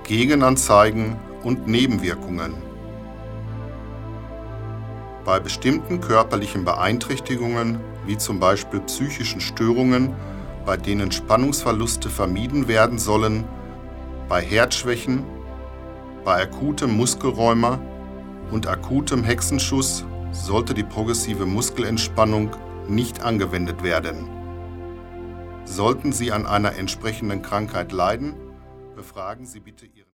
Gegenanzeigen und Nebenwirkungen. Bei bestimmten körperlichen Beeinträchtigungen, wie zum Beispiel psychischen Störungen, bei denen Spannungsverluste vermieden werden sollen, bei Herzschwächen, bei akutem Muskelrheuma und akutem Hexenschuss sollte die progressive Muskelentspannung nicht angewendet werden. Sollten Sie an einer entsprechenden Krankheit leiden, befragen Sie bitte Ihren